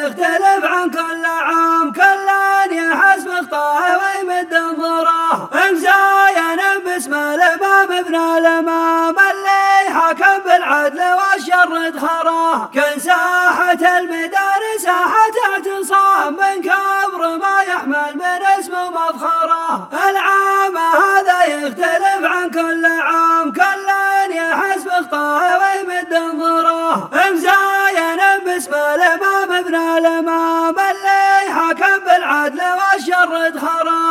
يختلف عن كل عام، كل يحس بخطاه ويمد انظره، مزايا باسم الامام ابن الامام اللي حكم بالعدل والشر ادخره. كان ساحة الميدان ساحة اعتصام من كبر ما يحمل من اسم ومفخره. العام هذا يختلف عن كل عام، كل يحس بخطاه ويمد انظره، مزايا باسم الامام ابن الامام اللي حكم بالعدل والشر ادخره.